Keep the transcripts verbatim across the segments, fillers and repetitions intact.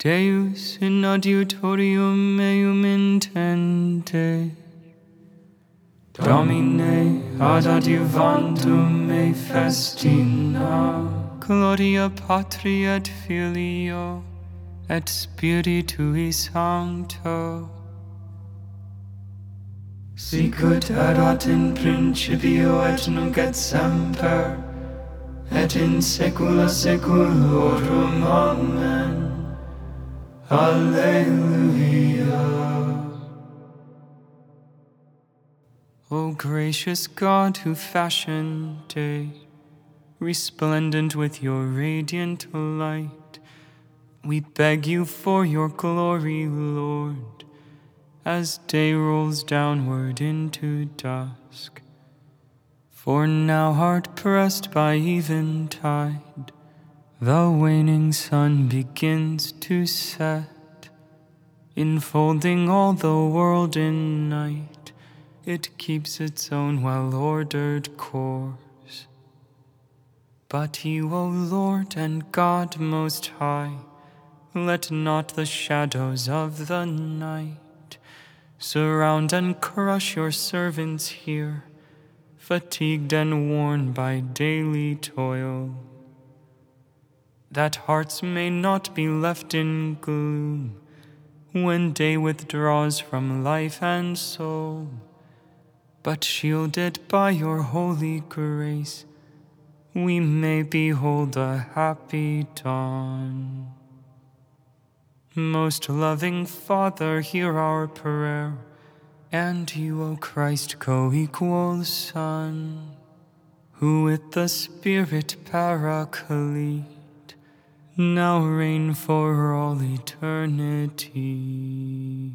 Deus in adiutorium meum intende. Domine ad adiuvantum me festina. Gloria Patri et Filio et Spiritui Sancto. Sicut erat in principio et nunc et semper, et in saecula saeculorum. Amen. Alleluia. O gracious God, who fashioned day, resplendent with your radiant light, we beg you for your glory, Lord, as day rolls downward into dusk. For now, hard pressed by eventide, the waning sun begins to set, enfolding all the world in night. It keeps its own well-ordered course. But you, O Lord and God Most High, let not the shadows of the night surround and crush your servants here, fatigued and worn by daily toil, that hearts may not be left in gloom when day withdraws from life and soul, but shielded by your holy grace, we may behold a happy dawn. Most loving Father, hear our prayer, and you, O Christ, co-equal Son, who with the Spirit Paraclete now reign for all eternity.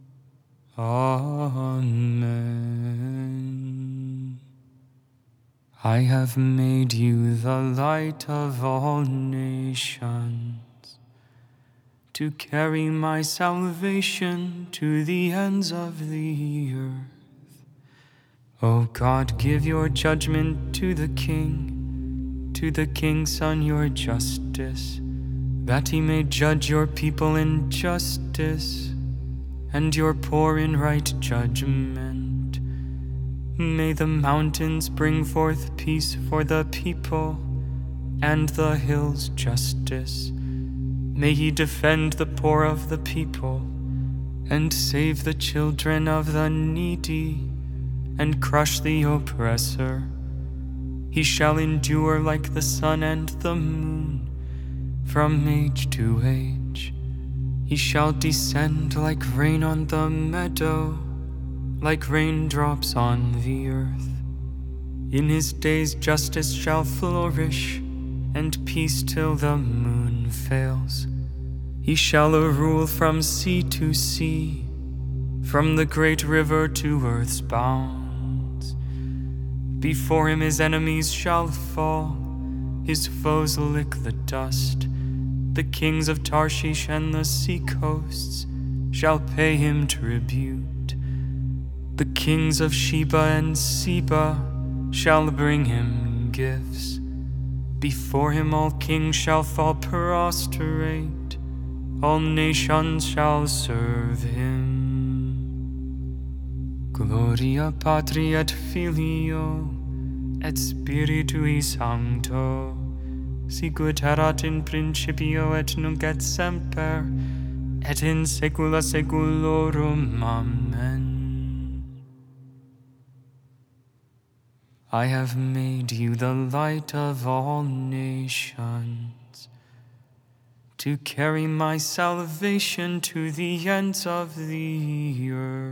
Amen. I have made you the light of all nations, to carry my salvation to the ends of the earth. O God, give your judgment to the King, to the King's Son your justice, that he may judge your people in justice, and your poor in right judgment. May the mountains bring forth peace for the people, and the hills justice. May he defend the poor of the people, and save the children of the needy, and crush the oppressor. He shall endure like the sun and the moon, from age to age. He shall descend like rain on the meadow, like raindrops on the earth. In his days justice shall flourish, and peace till the moon fails. He shall rule from sea to sea, from the great river to earth's bounds. Before him his enemies shall fall, his foes lick the dust. The kings of Tarshish and the sea coasts shall pay him tribute. The kings of Sheba and Seba shall bring him gifts. Before him all kings shall fall prostrate, all nations shall serve him. Gloria Patri et Filio et Spiritui Sancto, sicut erat in principio et nunc et semper, et in saecula saeculorum. Amen. I have made you the light of all nations, to carry my salvation to the ends of the earth.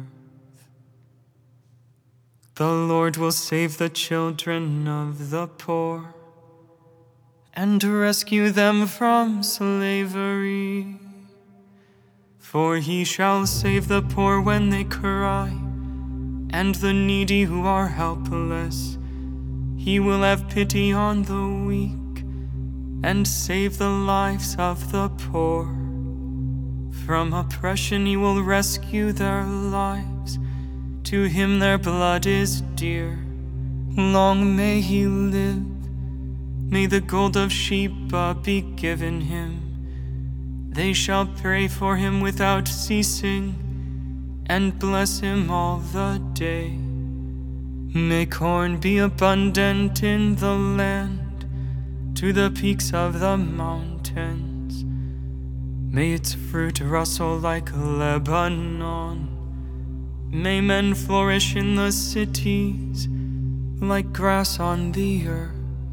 The Lord will save the children of the poor, and rescue them from slavery. For he shall save the poor when they cry, and the needy who are helpless. He will have pity on the weak, and save the lives of the poor. From oppression he will rescue their lives. To him their blood is dear. Long may he live. May the gold of Sheba be given him, They shall pray for him without ceasing, and bless him all the day. May corn be abundant in the land, to the peaks of the mountains. May its fruit rustle like Lebanon. May men flourish in the cities, like grass on the earth.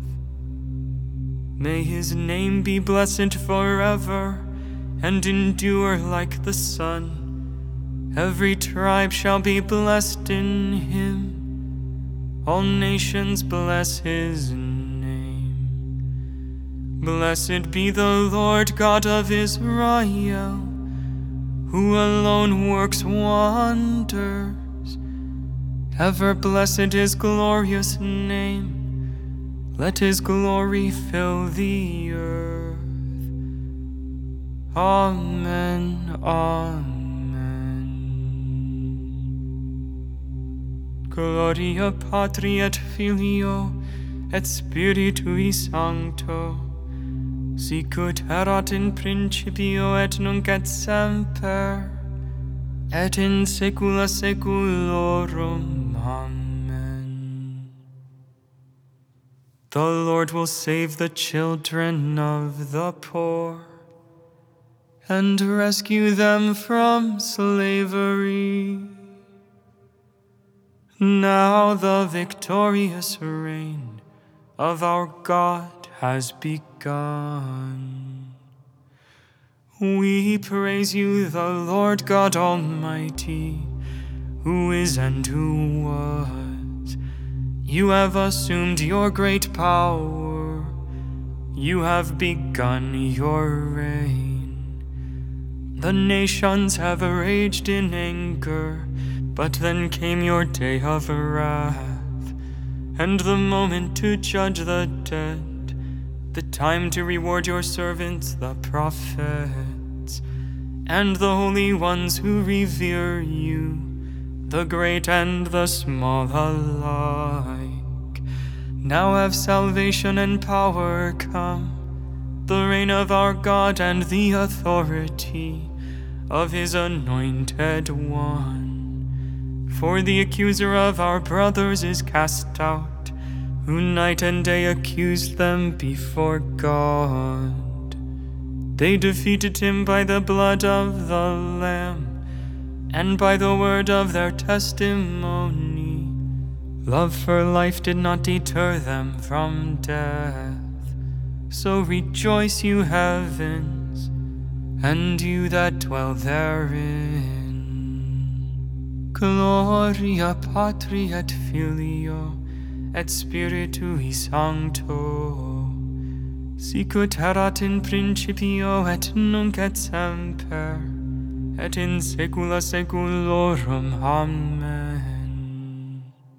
May his name be blessed forever, and endure like the sun. Every tribe shall be blessed in him. All nations bless his name. Blessed be the Lord God of Israel, who alone works wonders. Ever blessed his glorious name. Let his glory fill the earth. Amen, amen. Gloria Patri et Filio et Spiritui Sancto, sicut erat in principio et nunc et semper, et in saecula saeculorum. Amen. The Lord will save the children of the poor, and rescue them from slavery. Now the victorious reign of our God has begun. We praise you, the Lord God Almighty, who is and who was. You have assumed your great power. You have begun your reign. The nations have raged in anger, but then came your day of wrath, and the moment to judge the dead, the time to reward your servants, the prophets, and the holy ones who revere you, the great and the small alike. Now have salvation and power come, the reign of our God and the authority of his anointed one. For the accuser of our brothers is cast out, who night and day accused them before God. They defeated him by the blood of the Lamb, and by the word of their testimony. Love for life did not deter them from death. So rejoice, you heavens, and you that dwell therein. Gloria Patri et Filio et Spiritui Sancto, sicut erat in principio et nunc et semper, et in saecula saeculorum. Amen.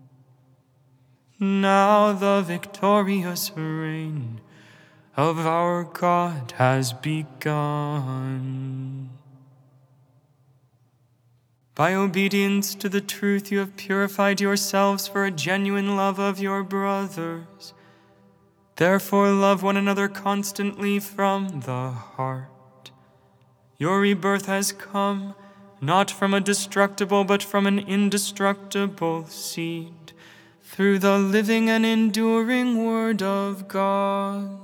Now the victorious reign of our God has begun. By obedience to the truth, you have purified yourselves for a genuine love of your brothers. Therefore, love one another constantly from the heart. Your rebirth has come, not from a destructible, but from an indestructible seed, through the living and enduring Word of God.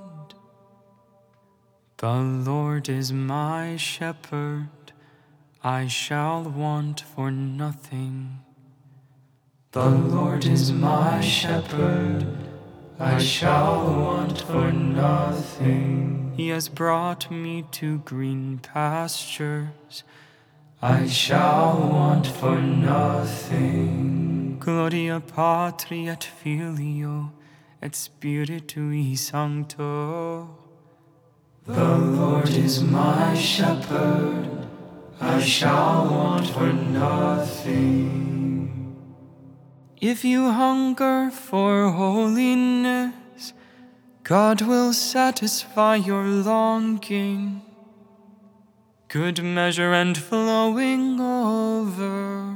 The Lord is my shepherd, I shall want for nothing. The Lord is my shepherd, I shall want for nothing. He has brought me to green pastures, I shall want for nothing. Gloria Patri et Filio et Spiritui Sancto. The Lord is my shepherd, I shall want for nothing. If you hunger for holiness, God will satisfy your longing. Good measure and flowing over.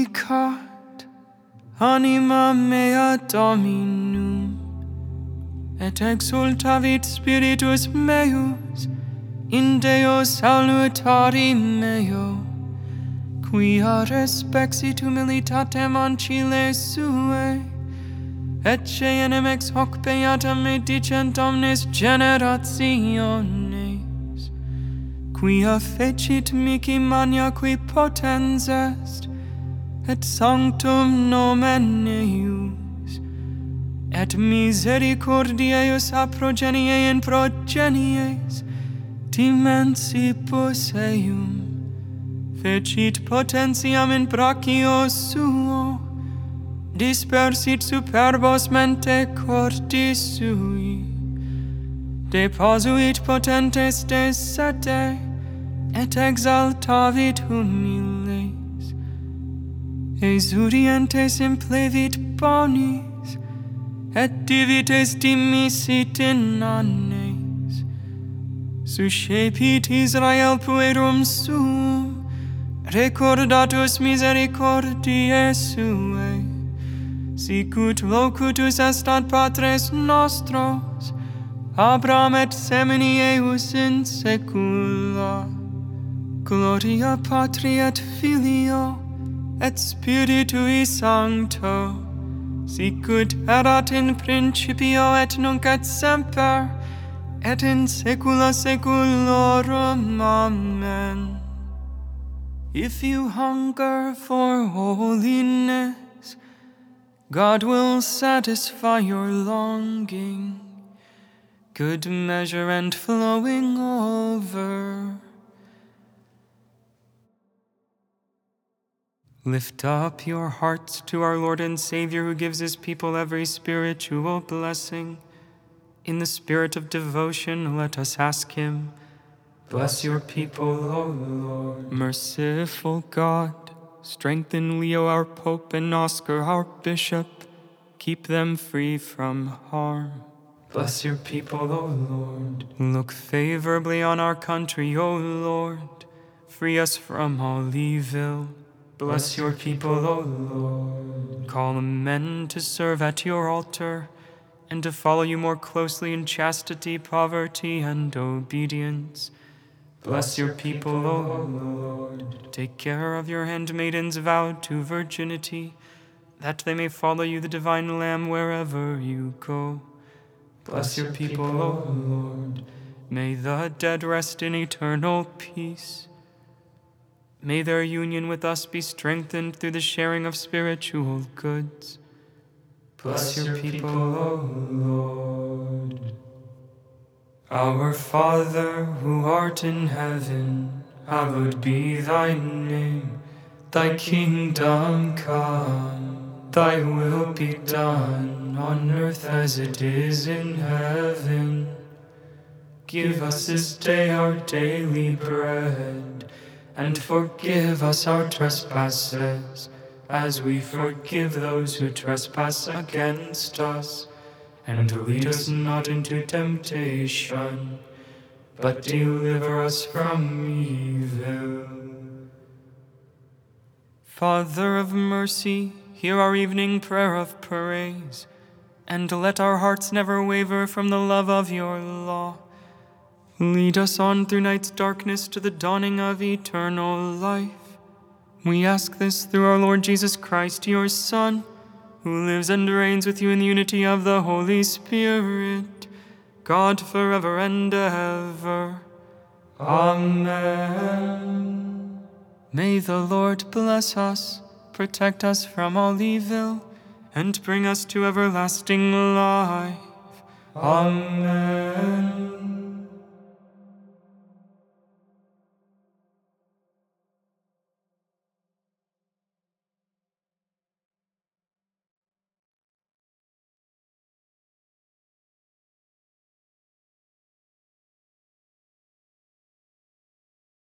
Magnificat anima mea Dominum. et exultavit spiritus meus in Deo salutari meo, quia respexit humilitatem ancile suae, et cenem ex hoc beata me dicent omnes generationes, quia fecit mihi magna qui potens est, et sanctum nomen eius, et misericordia eius a progenie in progenies, dimensibus eium, fecit potentiam in brachio suo, dispersit superbos mente cordis sui, deposuit potentes de sete, et exaltavit humiles, exurientes implevit bonis, et divites dimisit in annes, suscepit Israel puerum suum, recordatus misericordiae suae, sicut locutus est ad patres nostros, Abraham et semini eius in saecula. Gloria Patri et Filio, et Spiritui Sancto, sicut erat in principio et nunc et semper, et in saecula saeculorum. Amen. If you hunger for holiness, God will satisfy your longing, good measure and flowing over. Lift up your hearts to our Lord and Savior, who gives his people every spiritual blessing. In the spirit of devotion, let us ask him. Bless your people, O Lord. Merciful God, strengthen Leo our Pope and Oscar our Bishop. Keep them free from harm. Bless your people, O Lord. Look favorably on our country, O Lord. Free us from all evil. Bless your people, O Lord. Call men to serve at your altar, and to follow you more closely in chastity, poverty, and obedience. Bless your people, O Lord. Take care of your handmaidens vowed to virginity, that they may follow you, the divine Lamb, wherever you go. Bless your people, O Lord. May the dead rest in eternal peace. May their union with us be strengthened through the sharing of spiritual goods. Bless your people, O Lord. Our Father, who art in heaven, hallowed be thy name. Thy kingdom come, thy will be done, on earth as it is in heaven. Give us this day our daily bread, and forgive us our trespasses, as we forgive those who trespass against us. And lead us not into temptation, but deliver us from evil. Father of mercy, hear our evening prayer of praise, and let our hearts never waver from the love of your law. Lead us on through night's darkness to the dawning of eternal life. We ask this through our Lord Jesus Christ, your Son, who lives and reigns with you in the unity of the Holy Spirit, God forever and ever. Amen. May the Lord bless us, protect us from all evil, and bring us to everlasting life. Amen.